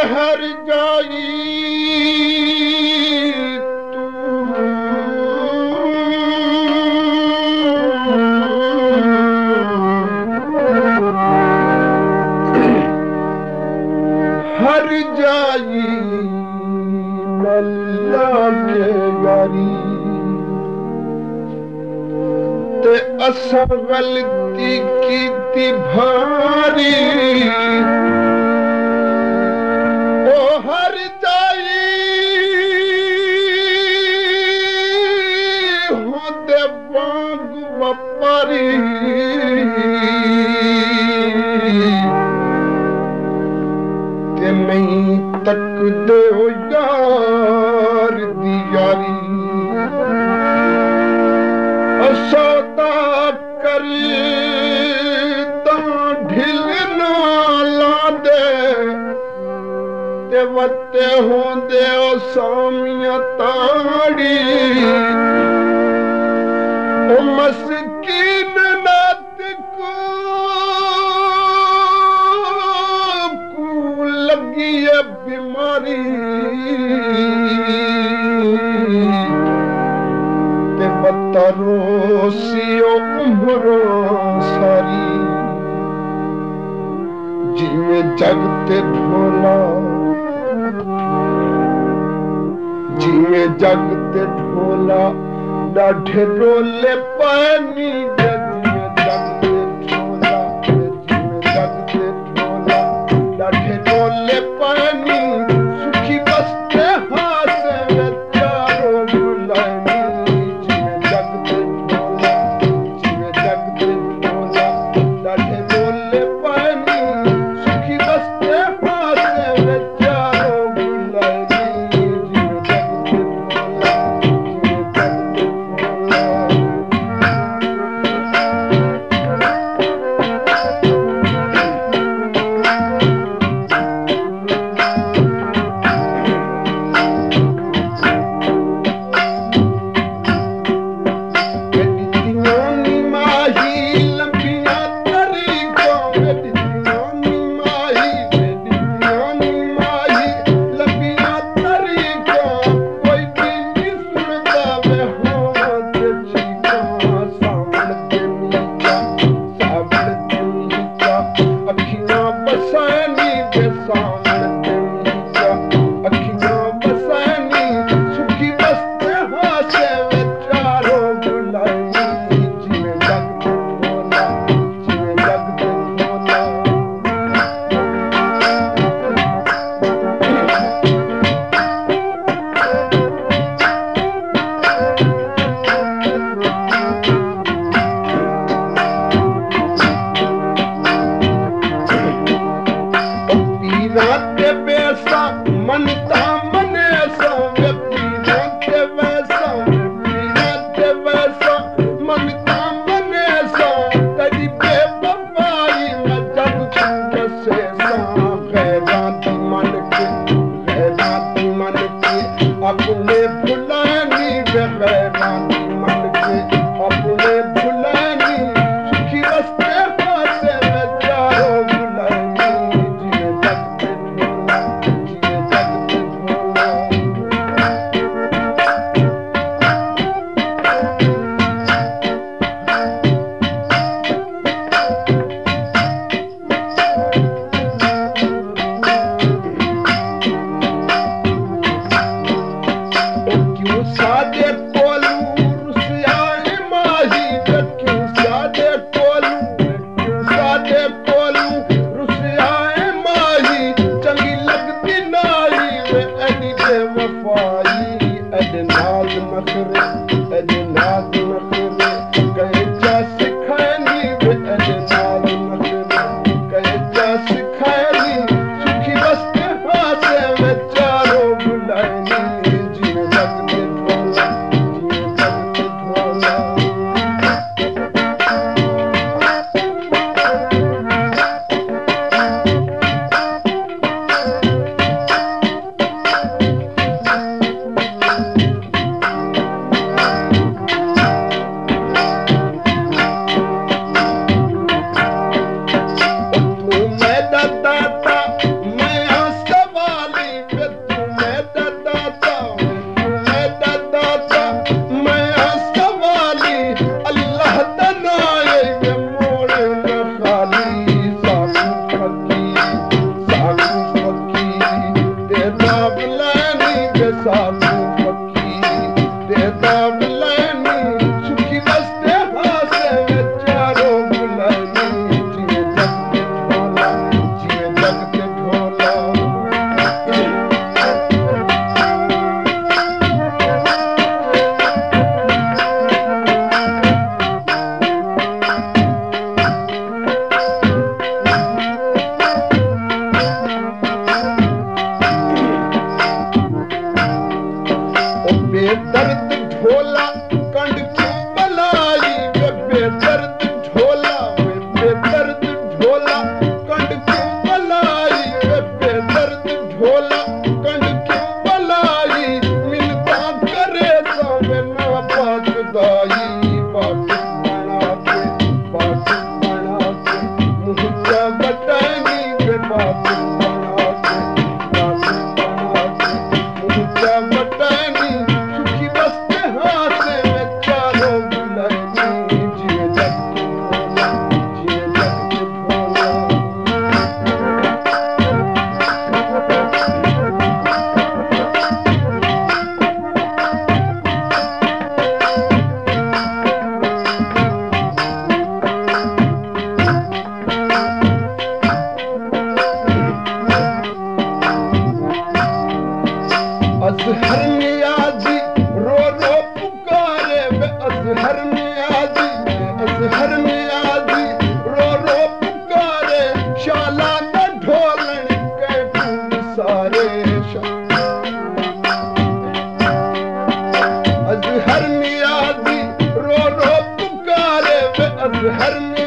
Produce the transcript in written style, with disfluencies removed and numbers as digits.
हर जाई हर जाई मल्ला के यारी ते असा गलती की भारी ओ हर जाई होते बाग व्यापारी ते नहीं तक दे ओ यार दी यारी सौदा कर ढिल ना ला दे ते वते होंदे ओ सामिया ताड़ी ओ मस्कीन नात को लगी है बीमारी ते बतरोसियो उम्र सारी जिमें जगते ढोला जिमें जगते ढोला डाढ़े रोले पानी जिमें जगते ढोला जिमें जगते ढोला डाढ़े रोले पानी सुखी बसते हाथ में चारों बुलानी जिमें जगते ढोला जिमें जगते ढोला डाढ़े रोले पानी सुखी बसते हाथ में चारों बुलानी जिमें जगते ढोला जिमें जगते ढोला Meditioni mahi lambiya tariko Meditioni mahi lambiya tariko Koi dini sunta ve hoot chika Savan te nica Akhiyan basani ve savan te nica Akhiyan basani sukhi baste haase ve charo bulai Jive jagte ढोला jive jagte ढोला पीरा ते वैसा मनता मने सा पीरा ते वैसा मनता मने सा तेरी बेवफाई मैं जग कैसे सा गैराती मन के अपने भुलानी वे गैराती मन के अपने भुलानी सुखी बसते हासे में चारों बुलानी जिवे जगते ढोला जिवे जगते ढोला अज़हर नियाज़ी रो रो पुकारे वे अज़हर नियाज़ी अज़हर नियाज़ी रो रो पुकारे शाला न ढोलन के तू सारे अज़हर नियाज़ी रो रो पुकारे वे अज़हर